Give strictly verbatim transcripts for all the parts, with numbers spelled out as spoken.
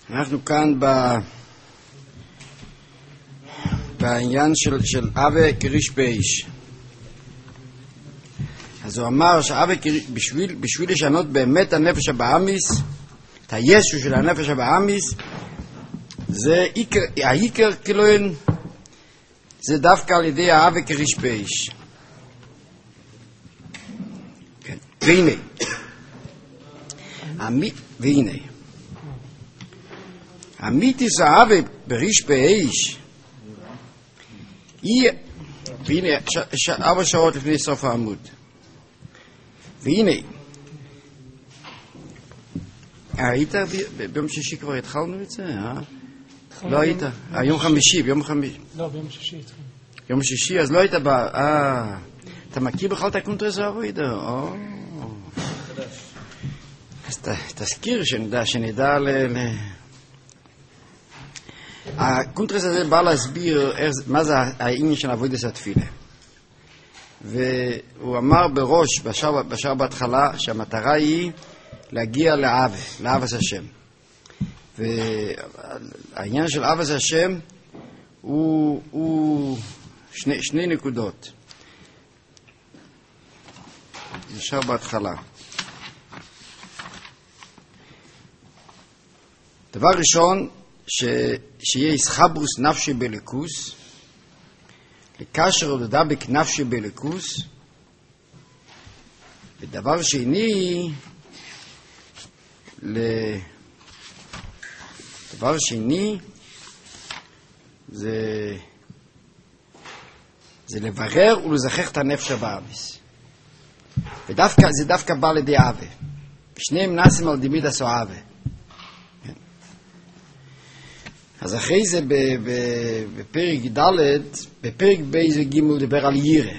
אנחנו כאן ב... בעניין של, של אבה קריש באיש. אז הוא אמר שאבה קריש, בשביל, בשביל לשנות באמת הנפש הבאמיס, את הישו של הנפש הבאמיס, זה עיקר, העיקר כלוין, זה דווקא על ידי האבה קריש באיש. כן. והנה, המי, והנה, המיתיס האבה בריש באיש, היא, והנה, ש, ארבע שעות לפני סוף העמוד. והנה, היית ביום שישי כבר התחלנו את זה, אה? לא היית, היום חמישי, ביום חמישי. לא, ביום שישי התחלנו. יום שישי, אז לא היית בא, אה, אתה מכיר בכלל את הקונטרס האבוידו? או, אז תזכיר שנדע, שנדע ל... הקונטרס הזה בא להסביר מה זה העניין של עבודת התפילה. והוא אמר בראש, בשער, בשער בהתחלה, שהמטרה היא להגיע לאהבה, לאהבת השם. והעניין של אהבת השם הוא, הוא שני, שני נקודות. בשער בהתחלה. דבר ראשון, ש... שיהיה ישחברוס נפשי בליקוס, לקשר ולדבק נפשי בליקוס. ודבר שני, ל... דבר שני, זה, זה לברר ולזכח את הנפש הבאמיס. ודווקא, זה דווקא בא לידי אהבה. שניהם נעשים על דימיד עשו אהבה. אז אחרי זה בפרק ד', בפרק ב' זה ג' לדבר על ירא.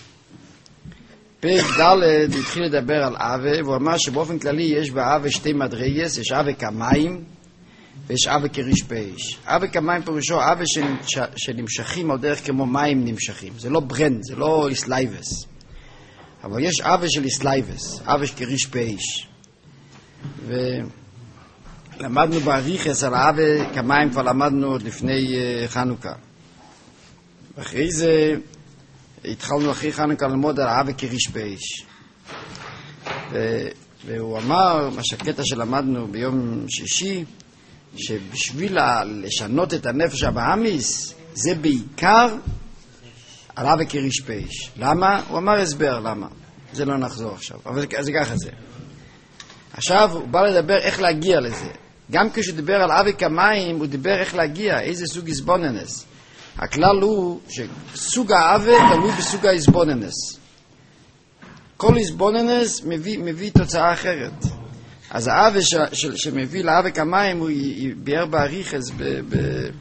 פרק ד' התחיל לדבר על אהבה, והוא אמר שבאופן כללי יש באהבה שתי מדרגות, יש אהבה כמים ויש אהבה כריש באיש. אהבה כמים פירושו אהבה שנמשכים על דרך כמו מים נמשכים. זה לא ברנד, זה לא איסלייבס. אבל יש אהבה של איסלייבס, אהבה כריש באיש. ו... למדנו בעריכס על האהבה כמים, כבר למדנו עוד לפני uh, חנוכה. ואחרי זה התחלנו אחרי חנוכה ללמוד על האהבה כריש באיש. ו- והוא אמר, מה שהקטע שלמדנו ביום שישי, שבשביל לשנות את הנפש הבאמיס, זה בעיקר על האהבה כריש באיש. למה? הוא אמר הסבר למה. זה לא נחזור עכשיו, אבל זה, זה ככה זה. עכשיו הוא בא לדבר איך להגיע לזה. גם כשהוא דיבר על אהבה כמים, הוא דיבר איך להגיע, איזה סוג איזבוננס. הכלל הוא שסוג האהבה תלוי בסוג האיזבוננס. כל איזבוננס מביא, מביא תוצאה אחרת. אז האהבה ש, ש, שמביא לאהבה כמים הוא ביאר בעריכס ב, ב,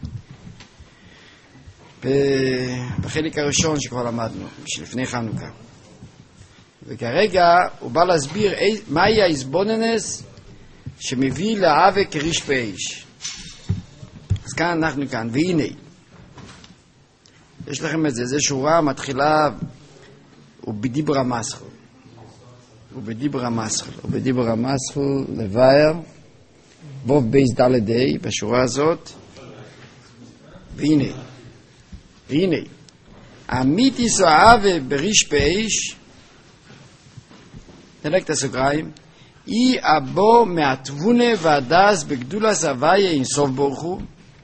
ב, בחלק הראשון שכבר למדנו, לפני חנוכה. וכרגע הוא בא להסביר מהי האיזבוננס שמביא לאהבה כריש באיש. אז כאן אנחנו כאן, והנה יש לכם את זה, זה שורה מתחילה ובדיבר המסחל ובדיבר המסחל ובדיבר המסחל לבייר בוב בייס דלדי בשורה הזאת. והנה והנה אמיתיס האהבה בריש באיש, נלך את הסוגריים, אי אבו מהתבונה והדס בגדולת הוויה אינסוף ברוך הוא,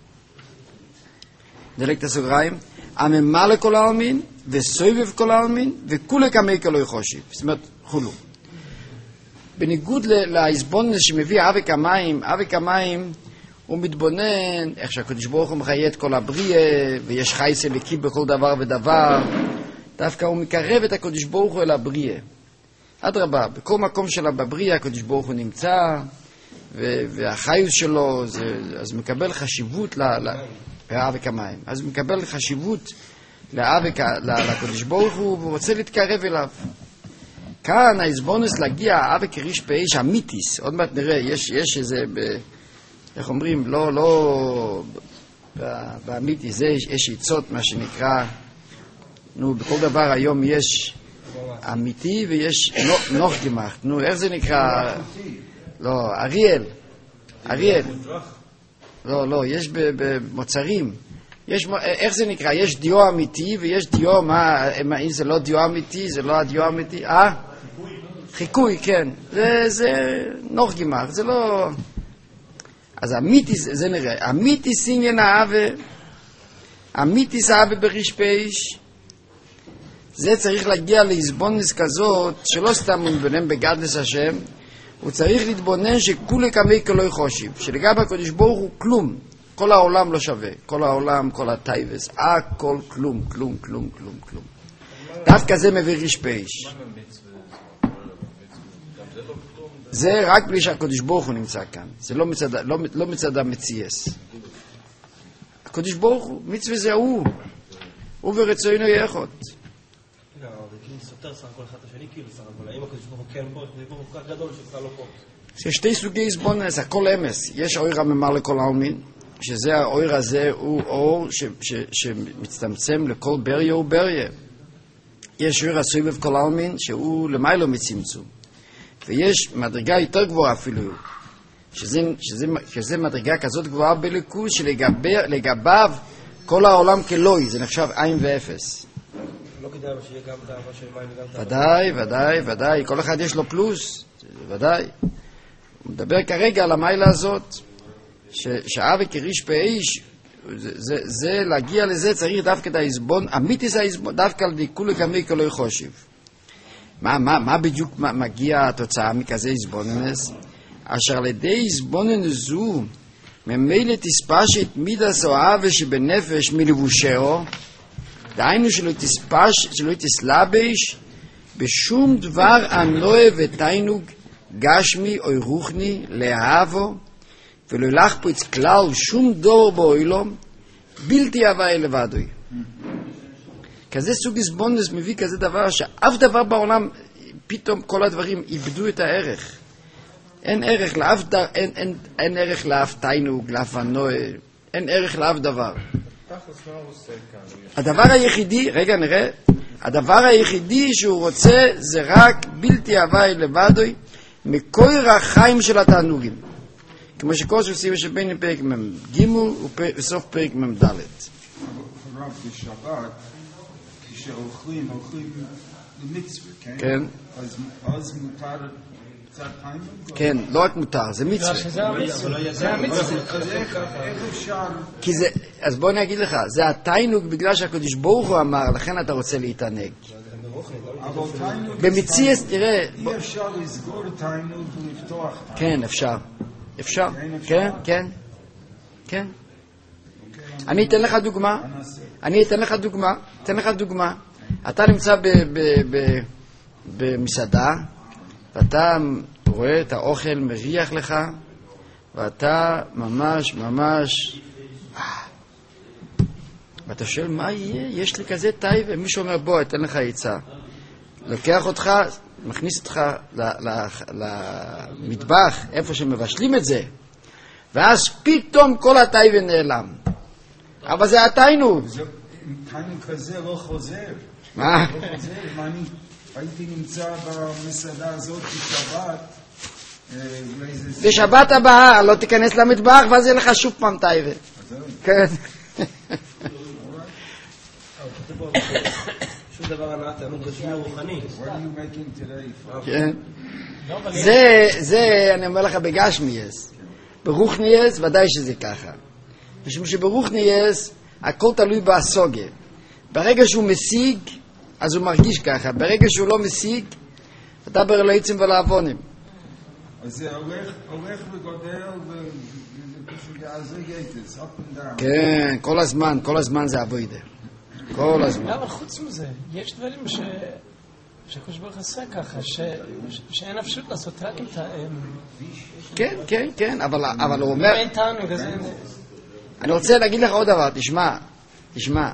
נלך את הסוגריים, הממלא כל העלמין וסובב כל העלמין וכולי כמי כלוי חושיב. זאת אומרת חולו, בניגוד להסבוננס שמביא אהבה כמים, אהבה כמים הוא מתבונן איך שהקדוש ברוך הוא מחיה את כל הבריאה ויש חייס אלוקי בכל דבר ודבר. דווקא הוא מקרב את הקדוש ברוך הוא אל הבריאה. אדרבה, בכל מקום שלה בבריאה הקדוש ברוך הוא נמצא, והחיוס שלו, זה, אז מקבל חשיבות לאהבה כמים. אז הוא מקבל חשיבות לקדוש ברוך הוא, והוא רוצה להתקרב אליו. כאן האיזבונס להגיע אהבה כריש באיש אמיתיס. עוד מעט נראה, יש, יש איזה, ב, איך אומרים, לא, לא, באמיתיס, זה יש עצות, מה שנקרא, נו, בכל דבר היום יש אמיתי ויש נוח גמח. נו, איך זה נקרא? לא, אריאל. אריאל. לא, לא, יש במוצרים. יש, איך זה נקרא? יש דיו אמיתי ויש דיו, מה, מה, אם זה לא דיו אמיתי, זה לא הדיו אמיתי, אה? חיקוי, כן. זה, זה נוח גימר, זה לא... אז המיתיס, זה נראה, המיתיס עניין האווה, המיתיס האווה ברשפייש, זה צריך להגיע להסבונס כזאת, שלא סתם הוא מתבונן בגדלס השם, הוא צריך להתבונן שכולי כמי כלוי חושיב, שלגבי הקדוש ברוך הוא כלום, כל העולם לא שווה, כל העולם, כל הטייבס, הכל כלום, כלום, כלום, כלום, כלום. דווקא זה מביא רשפייש. זה רק בלי שהקדוש ברוך הוא נמצא כאן, זה לא מצד, לא, לא מצד המציאס. הקדוש ברוך הוא, מצווה זה הוא, הוא ורצוינו יחוד. רגע, זה כאילו סותר סך הכל אחד השני, כאילו סך הכל, האם הקדוש ברוך הוא כן פה, הקדוש ברוך הוא כל כך גדול שכלל לא פה. יש שתי סוגי הסבונס, הכל אמס. יש אור הממר לכל העלמין, שזה האור הזה הוא אור ש, ש, שמצטמצם לכל בריה ובריה. יש אור הסובב כל העלמין שהוא למיילו מצמצום. ויש מדרגה יותר גבוהה אפילו, שזה, שזה, שזה מדרגה כזאת גבוהה בליכוז שלגביו כל העולם כלוי, זה נחשב עין ואפס. לא כדאי שיהיה גם את האהבה של מים וגם את האהבה. ודאי, ודאי, ודאי, כל אחד יש לו פלוס, ודאי. הוא מדבר כרגע על המיילה הזאת, שאהבה כריש פעיש, זה, זה, זה להגיע לזה צריך דווקא את ההסבון, אמיתיס ההסבון, דווקא לדיקולי כמי כלוי חושיב. מה, מה, מה בדיוק מגיע התוצאה מכזה הסבוננס? אשר לידי הסבוננס זו ממילא תספש את מידס או אהבה שבנפש מלבושהו, דהיינו שלא תספש, שלא תסלבש בשום דבר הנועה ותיינוג גשמי או רוחני לאהבו, ולא ילך פה את כלל שום דור באוילום בלתי הווה לבדוי. כזה סוג הסבונס מביא כזה דבר שאף דבר בעולם פתאום כל הדברים איבדו את הערך. אין ערך לאף דבר, אין, אין, אין ערך לאף תיינוג, לאף הנועה, אין ערך לאף דבר. הדבר היחידי, רגע נראה, הדבר היחידי שהוא רוצה זה רק בלתי הווי לבדוי מקור החיים של התענוגים. כמו שכל שעושים שבין פרק מ"ג וסוף פרק מ"ד. הרב בשבת, כשאוכלים, אוכלים למצווה, כן? כן. אז מותר קצת תיינוג? כן, לא רק מותר, זה מצווה. זה המצווה. איך אפשר? כי זה, אז בוא נגיד לך, זה התיינוג בגלל שהקדוש ברוך הוא אמר, לכן אתה רוצה להתענג. אבל תיינוג... במציאס, תראה... אי אפשר לסגור תיינוג ולפתוח תיינוג. כן, אפשר. אפשר. כן, כן. כן. אני אתן לך דוגמה. אני אתן לך דוגמה. אתן לך דוגמה. אתה נמצא במסעדה, ואתה רואה את האוכל מריח לך, ואתה ממש ממש... ואתה שואל, מה יהיה? יש לי כזה טייב, ומישהו אומר, בוא, אתן לך עצה. לוקח אותך, מכניס אותך למטבח, איפה שמבשלים את זה, ואז פתאום כל הטייב נעלם. אבל זה התיינוג. תיינוג כזה לא חוזר. מה? לא חוזר. אם אני הייתי נמצא במסעדה הזאת בשבת, בשבת הבאה לא תיכנס למטבח, ואז יהיה לך שוב פעם טייב. כן. שום דבר על התענוג גשמי רוחני. כן. זה, זה, אני אומר לך, בגשמיאס. ברוחניאס, ודאי שזה ככה. משום שברוחניאס, הכל תלוי בהסוגה. ברגע שהוא משיג, אז הוא מרגיש ככה. ברגע שהוא לא משיג, אתה ברא לעצם ולעוונים. אז זה הולך וגודל, וזה גייטס, up and down. כן, כל הזמן, כל הזמן זה עבודה. כל הזמן. אבל חוץ מזה, יש דברים ש... שהקדוש ברוך עשה ככה, ש... שאין אפשרות לעשות רק את ה... כן, כן, כן, אבל, אבל הוא אומר... אין תענוג, אז אין... אני רוצה להגיד לך עוד דבר, תשמע, תשמע.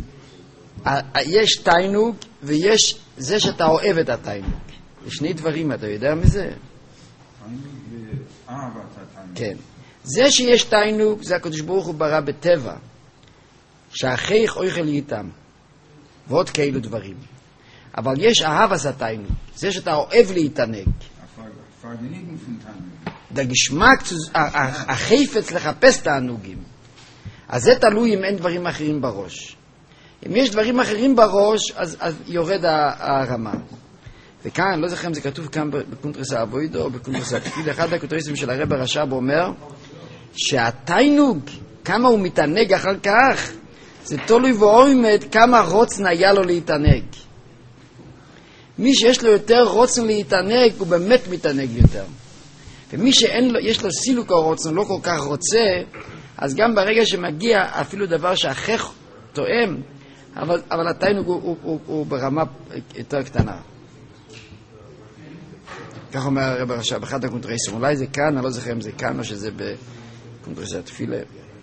יש תיינוג ויש זה שאתה אוהב את התיינוג. יש שני דברים, אתה יודע מזה? תיינוג ואהבת התיינוג. כן. זה שיש תיינוג, זה הקדוש ברוך הוא ברא בטבע. שהחייך אוכל איתם. ועוד כאלו דברים. אבל יש אהב עשה תיינוג. זה שאתה אוהב להתענג. Vergnügen von Teilen. דגשמק, החפץ לחפש תענוגים. אז זה תלוי אם אין דברים אחרים בראש. אם יש דברים אחרים בראש, אז, אז יורד הרמה. וכאן, אני לא זוכר אם זה כתוב כאן בקונטרס האבוידו או בקונטרס התפיל, אחד הקונטרסים של הרב הרש"ב אומר, שהתיינוג, כמה הוא מתענג אחר כך, זה תלוי ועומד כמה רוצן היה לו להתענג. מי שיש לו יותר רוצן להתענג, הוא באמת מתענג יותר. ומי שאין לו, יש לו סילוק הרוצן, לא כל כך רוצה, אז גם ברגע שמגיע אפילו דבר שאחך תואם, אבל, אבל התיינוג הוא, הוא, הוא, הוא ברמה יותר קטנה. כך אומר הרב הרש"ב, באחד הקונטרסים. אולי זה כאן, אני לא זוכר אם זה כאן או שזה בקונטרס התפילה.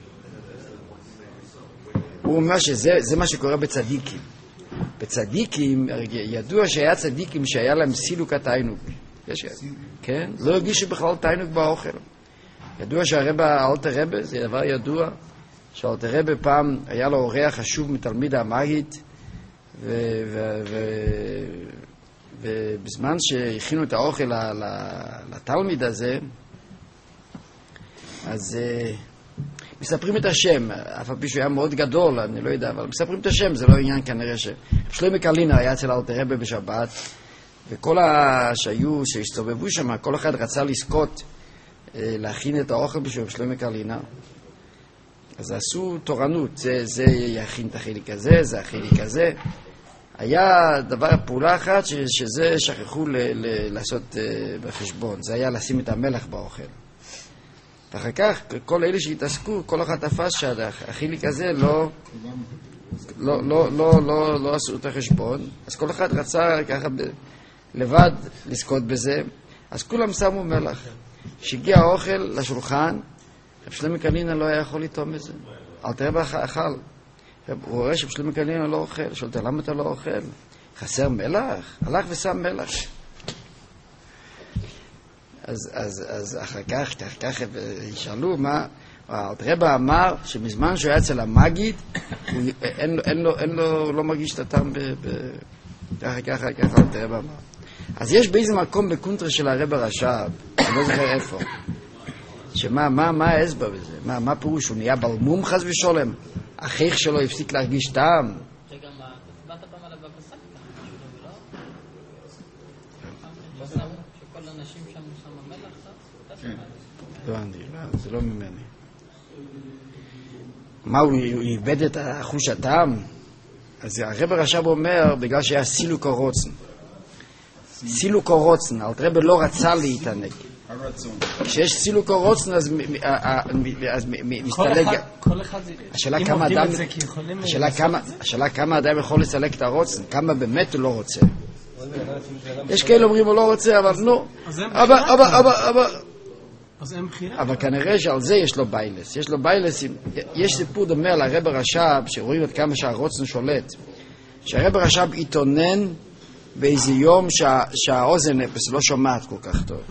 הוא אומר שזה זה מה שקורה בצדיקים. בצדיקים, ידוע שהיה צדיקים שהיה להם סילוק התיינוג. יש, כן? לא הרגישו בכלל תיינוג באוכל. ידוע שהרבא, האלטר רבא, זה דבר ידוע, שהאלטר רבא פעם היה לו אורח חשוב מתלמיד המגיד, ו... ו, ו ובזמן שהכינו את האוכל לתלמיד הזה, אז uh, מספרים את השם, אף על פי שהוא היה מאוד גדול, אני לא יודע, אבל מספרים את השם, זה לא עניין כנראה ש... שלמה קלינר היה אצל אלתר רבי בשבת, וכל שהיו, שהסתובבו שם, כל אחד רצה לזכות uh, להכין את האוכל בשביל שלמה קלינר. אז עשו תורנות, זה, זה יכין את החיליק הזה, זה החיליק הזה. היה דבר, פעולה אחת ש, שזה שכחו ל, ל, לעשות uh, בחשבון, זה היה לשים את המלח באוכל. ואחר כך, כל אלה שהתעסקו, כל אחד תפס שהחיליק הזה לא, לא, לא, לא, לא, לא עשו את החשבון, אז כל אחד רצה ככה ב, לבד לזכות בזה, אז כולם שמו מלח. כשהגיע האוכל לשולחן, רב שלמה קלינר לא היה יכול לטעום את זה. אלתר רבי אכל. הוא רואה שרב שלמה קלינר לא אוכל. שואל אותו, למה אתה לא אוכל? חסר מלח? הלך ושם מלח. אז, אז, אז אחר כך, אחר כך ישאלו מה... אלתר רבי אמר שמזמן שהוא היה אצל המגיד, הוא, אין, אין, אין, לו, אין לו, לא מרגיש את הטעם ב... ב ככה, ככה, ככה, אלתר רבי אמר. אז יש באיזה מקום בקונטרה של הרב הרש"ב, אני לא זוכר איפה, שמה, מה, מה ההסבר בזה? מה, מה פירוש? הוא נהיה בלמום חס ושולם? אחיך שלו הפסיק להרגיש טעם? רגע, מה, אתה באת פעם על הבבא סאלי? לא? שכל האנשים שם שם מלח? כן. לא, אני, זה לא ממני. מה, הוא איבד את חוש הטעם? אז הרב הרש"ב אומר, בגלל שהיה סילוק הרוצן. סילוק הרוצן, אלתר רבי לא רצה להתענג. הרצון. כשיש סילוק הרוצן, אז מסתלק... כל אחד... השאלה כמה אדם... השאלה כמה אדם יכול לסלק את הרוצן, כמה באמת הוא לא רוצה. יש כאלה אומרים הוא לא רוצה, אבל נו. אבל, אבל, אבל, אבל... אז אין בחירה. אבל כנראה שעל זה יש לו ביילס. יש לו ביילס, יש סיפור דומה על הרב הרש"ב, שרואים עד כמה שהרוצן שולט. שהרב הרש"ב התאונן באיזה יום שהאוזן לא שומעת כל כך טוב.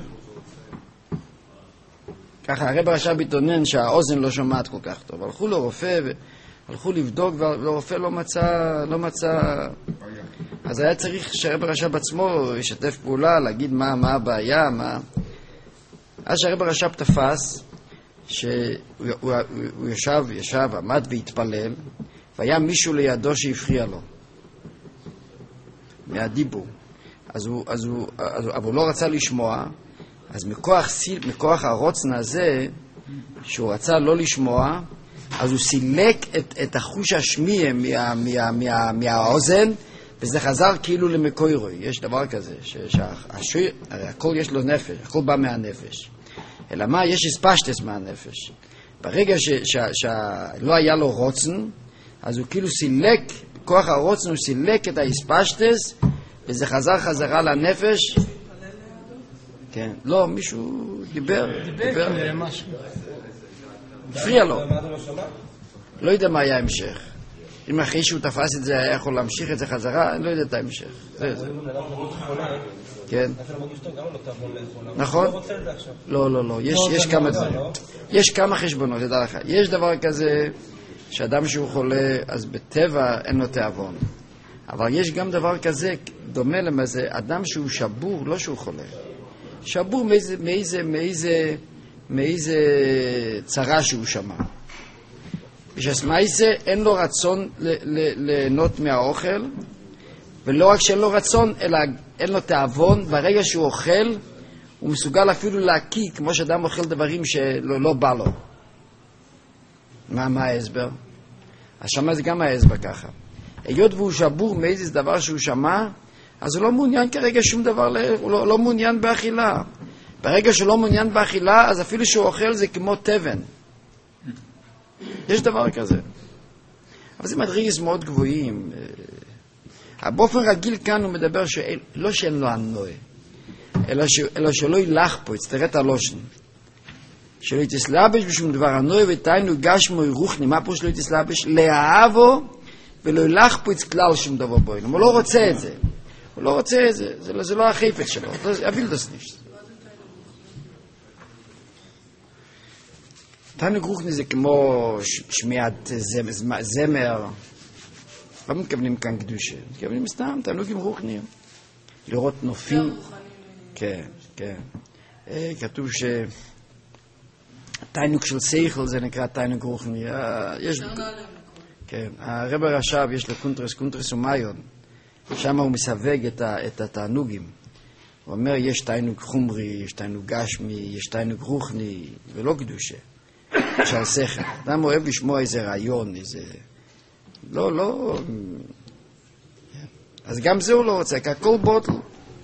ככה הרב הרש"ב התאונן שהאוזן לא שומעת כל כך טוב. הלכו לרופא והלכו לבדוק והרופא לא מצא, לא מצא. אז היה צריך שהרב הרש"ב עצמו ישתף פעולה, להגיד מה, מה הבעיה, מה... אז שהרב הרש"ב תפס שהוא הוא, הוא ישב, ישב, עמד והתפלל, והיה מישהו לידו שהפריע לו מהדיבור. אז הוא, אז הוא, אז הוא, אבל הוא לא רצה לשמוע, אז מכוח, סיל, מכוח הרוצן הזה, שהוא רצה לא לשמוע, אז הוא סילק את, את החוש השמיע מה, מה, מה, מהאוזן, וזה חזר כאילו למקוירוי. יש דבר כזה, שהשוי, הרי הכל יש לו נפש, הכל בא מהנפש. אלא מה? יש הספשטס מהנפש. ברגע שלא היה לו רוצן, אז הוא כאילו סילק, כוח הרוצן הוא סילק את ההספשטס, וזה חזר חזרה לנפש. כן, לא, מישהו דיבר, דיבר, משהו. הפריע לו. לא יודע מה היה המשך. אם אחרי שהוא תפס את זה היה יכול להמשיך את זה חזרה, אני לא יודע את ההמשך. כן. נכון? לא, לא, לא. יש כמה דברים. יש כמה חשבונות, תדע לך. יש דבר כזה שאדם שהוא חולה, אז בטבע אין לו תיאבון. אבל יש גם דבר כזה, דומה למה זה, אדם שהוא שבור, לא שהוא חולה. שבור מאיזה, מאיזה, מאיזה מאיזה צרה שהוא שמע. בשסמייסה אין לו רצון ליהנות מהאוכל, ולא רק שאין לו רצון, אלא אין לו תאבון. ברגע שהוא אוכל, הוא מסוגל אפילו להקיא, כמו שאדם אוכל דברים שלא לא בא לו. מה, מה ההסבר? השמע זה גם ההסבר ככה. היות והוא שבור מאיזה דבר שהוא שמע, אז הוא לא מעוניין כרגע שום דבר, הוא לא, לא מעוניין באכילה. ברגע שהוא לא מעוניין באכילה, אז אפילו שהוא אוכל זה כמו תבן. יש דבר כזה. אבל זה מדרגות מאוד גבוהים. באופן רגיל כאן הוא מדבר שלא שאין לו הנועה, אלא, ש... אלא שלא ילך פה, יצטרא את הלושן. שלא יתסלבש בשום דבר הנועה ותיינו גשמו רוחני. מה פה שלא יתסלבש? לאהבו ולא ילך פה את כלל שום דבר בו. הוא לא רוצה את זה. הוא לא רוצה את זה. זה, זה לא החפץ שלו. אביל דסניש. תענוג רוחני זה כמו שמיעת זמר. לא מתכוונים כאן קדושה. מתכוונים סתם תענוגים רוחניים. לראות נופים. כן, כן. כתוב ש... תענוג של שכל זה נקרא תענוג רוחני. יש... כן. הרב הרש"ב יש לו קונטרס, קונטרס ומאיון. שם הוא מסווג את התענוגים. הוא אומר יש תענוג חומרי, יש תענוג גשמי, יש תענוג רוחני, ולא קדושה. של שכל. אדם אוהב לשמוע איזה רעיון, איזה... לא, לא... אז גם זה הוא לא רוצה, כי הכל בוטל.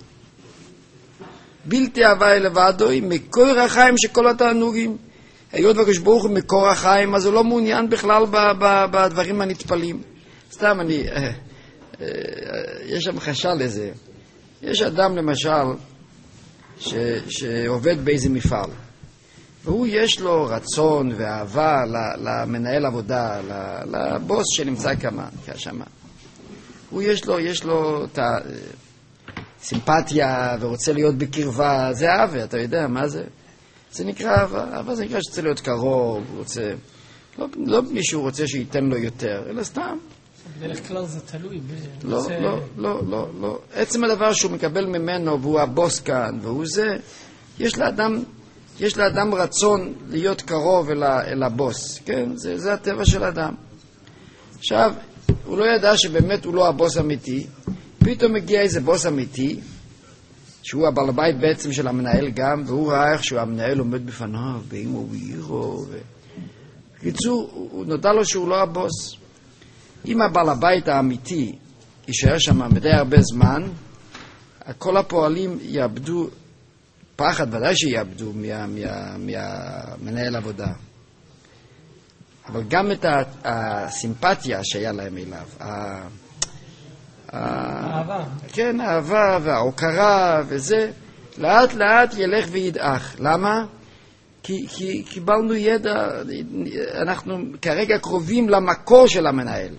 בלתי הווי לבדוי, מקור החיים שכל התענוגים. היות והקדוש ברוך הוא מקור החיים, אז הוא לא מעוניין בכלל בדברים הנטפלים. סתם אני... יש שם חשל לזה. יש אדם למשל, שעובד באיזה מפעל. והוא יש לו רצון ואהבה למנהל עבודה, לבוס שנמצא כמה, כשמה. הוא יש לו, יש לו את הסימפתיה ורוצה להיות בקרבה, זה אהבה, אתה יודע מה זה? זה נקרא אהבה, אהבה זה נקרא שצריך להיות קרוב, הוא רוצה, לא, לא מישהו רוצה שייתן לו יותר, אלא סתם. בדרך כלל זה תלוי. לא, לא, לא, לא, לא. עצם הדבר שהוא מקבל ממנו והוא הבוס כאן והוא זה, יש לאדם... יש לאדם רצון להיות קרוב אל, אל הבוס, כן? זה, זה הטבע של אדם. עכשיו, הוא לא ידע שבאמת הוא לא הבוס אמיתי, פתאום מגיע איזה בוס אמיתי, שהוא הבעל בית בעצם של המנהל גם, והוא ראה איך שהוא המנהל עומד בפניו, באימו ואירו, ו... בקיצור, הוא נודע לו שהוא לא הבוס. אם הבעל הבית האמיתי יישאר שם מדי הרבה זמן, כל הפועלים יאבדו, פחד ודאי שיאבדו מה, מה, מהמנהל עבודה. אבל גם את הסימפתיה שהיה להם אליו. האהבה. כן, האהבה וההוקרה וזה, לאט לאט ילך וידעך. למה? כי, כי קיבלנו ידע, אנחנו כרגע קרובים למקור של המנהל.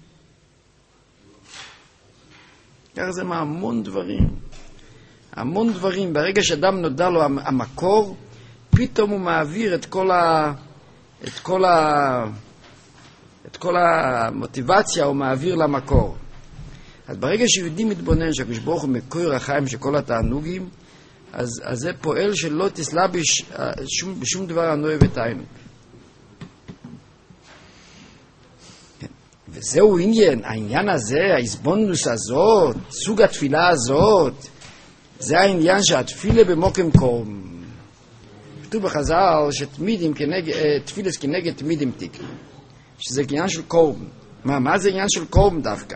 כך זה מהמון דברים. המון דברים, ברגע שאדם נודע לו המקור, פתאום הוא מעביר את כל ה... את כל ה... את כל המוטיבציה הוא מעביר למקור. אז ברגע שיהודי מתבונן שהקדוש ברוך הוא מקור החיים של כל התענוגים, אז, אז זה פועל שלא תסלבש שום, בשום דבר הנועה ותענוג. וזהו עניין, העניין הזה, ההסבונוס הזאת, סוג התפילה הזאת, זה העניין שהתפילה במוקם קום. כתוב בחז"ל שתמידים כנגד, תפילס כנגד תמידים תיקן. שזה עניין של קום. מה, מה זה עניין של קום דווקא?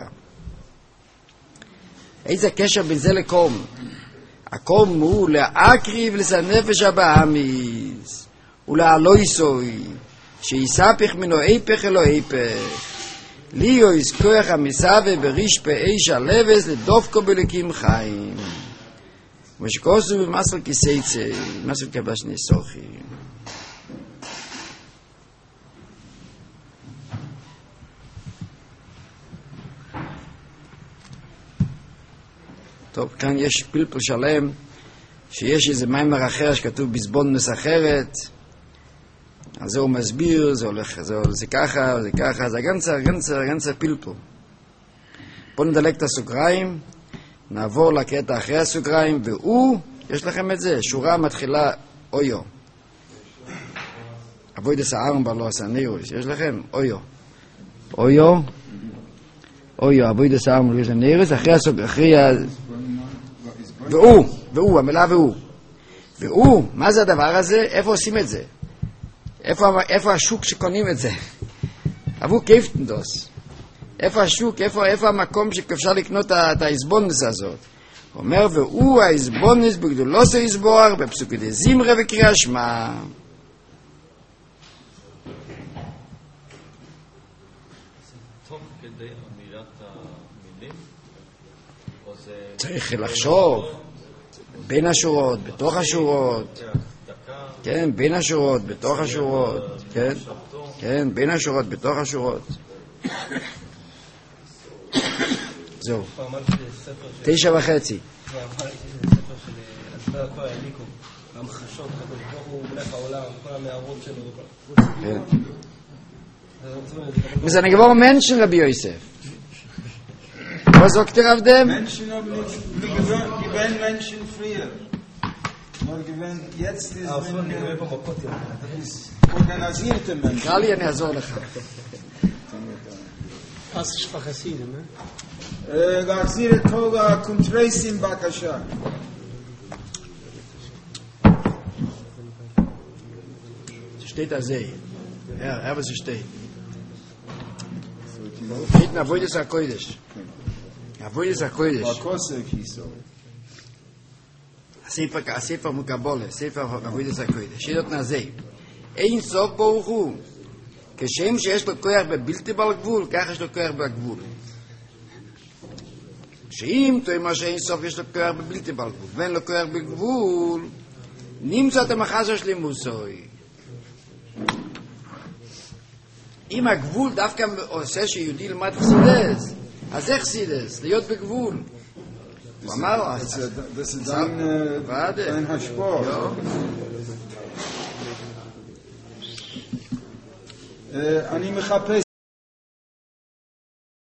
איזה קשר בין זה לקום? הקום הוא להקריב לסנפש הבאמיס ולעלויסוי שיספך מנו איפך אלו איפך ליו יזכוח המסווה בריש פעיש הלבס לדופקו בלקים חיים ושכוסו במסל כיסייצה מסל כבש ניסוחי. טוב, כאן יש פלפל שלם שיש איזה מיימר אחר שכתוב בזבונוס אחרת, אז זה הוא מסביר, זה הולך, זה, זה ככה, זה ככה, זה גנצה, גנצה, גנצה פלפל. בואו נדלק את הסוגריים, נעבור לקטע אחרי הסוגריים, והוא, יש לכם את זה, שורה מתחילה אויו. אבוידס הארון בלא עשה נירוס, יש לכם? אויו. אויו. אויו, אבוידס הארון בלא עשה נירוס, אחרי הסוג, אחרי ה... והוא, והוא, המילה והוא. והוא, מה זה הדבר הזה? איפה עושים את זה? איפה, איפה השוק שקונים את זה? אבו קייפטנדוס. איפה השוק, איפה, איפה המקום שאפשר לקנות את ההסבונדס הזאת? הוא אומר, והוא ההסבונדס בגדולוס ההסבואר, בפסוקי דה זמרה וקריאה שמע. תוך כדי אמירת המילים? או זה... צריך לחשוב. בין השורות, בתוך השורות. כן, בין השורות, בתוך השורות. כן, כן, בין השורות, בתוך השורות. זהו. תשע וחצי. ספר של הסבר הכל העניקו, המחשות, הוא מלך העולם, כל המערות שלו. כן. וזה נגבור מנשן רבי יוסף. Was sagt ihr auf dem? Menschen haben nicht gewöhnt Menschen früher. Nur gewöhnt, jetzt ist organisierte Menschen. קרא לי, אני אעזור לך. פס שלך חסידים, אה? להחזיר את כל הקונטרסים בבקשה. זה steht da See. Ja, aber es steht. Steht na Avodas HaKodesh. Avodas HaKodesh. Bakosek hieß so. הספר, הספר מקבולה, ספר אבוידס הקודש, שידות נעזי. אין סוף ברוך הוא. כשם שיש לו כוח בבלתי בל גבול, כך יש לו כוח בגבול. שאם תאמר שאין סוף יש לו כוח בבלתי בל גבול, ואין לו כוח בגבול, נמצא את המחזר שלי מוסוי. אם הגבול דווקא עושה שיהודי למד חסידס, אז איך חסידס? להיות בגבול. הוא אמר, das ist dein, dein Haspor. אני מחפש